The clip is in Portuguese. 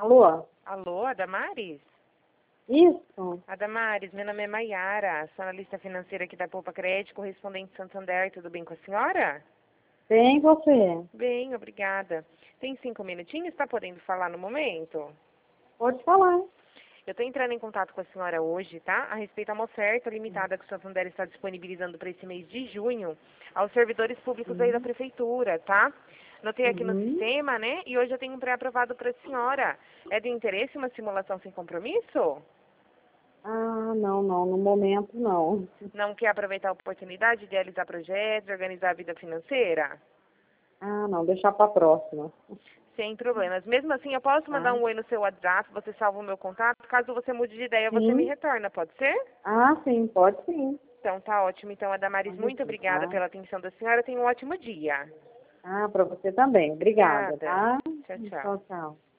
Alô? Alô, Adamares? Isso? Adamares, meu nome é Maiara, sou analista financeira aqui da Poupa Crédito, correspondente Santander, tudo bem com a senhora? Bem, você? Bem, obrigada. Tem 5 minutinhos, está podendo falar no momento? Pode falar. Eu estou entrando em contato com a senhora hoje, tá? A respeito a uma oferta limitada que o Santander está disponibilizando para esse mês de junho aos servidores públicos aí da prefeitura, tá? Notei aqui no Uhum. sistema, né? E hoje eu tenho um pré-aprovado para a senhora. É de interesse uma simulação sem compromisso? Ah, não, no momento não. Não quer aproveitar a oportunidade de realizar projetos, de organizar a vida financeira? Ah, não, deixar para próxima. Sem problemas. Mesmo assim, eu posso mandar Tá? um oi no seu WhatsApp, você salva o meu contato. Caso você mude de ideia, você me Sim. retorna, pode ser? Ah, sim, pode sim. Então, tá ótimo. Então, Adamaris, Pode muito sim, obrigada tá? pela atenção da senhora. Tenha um ótimo dia. Ah, para você também. Obrigada, Obrigada. tá? Tchau, tchau. Tchau, tchau.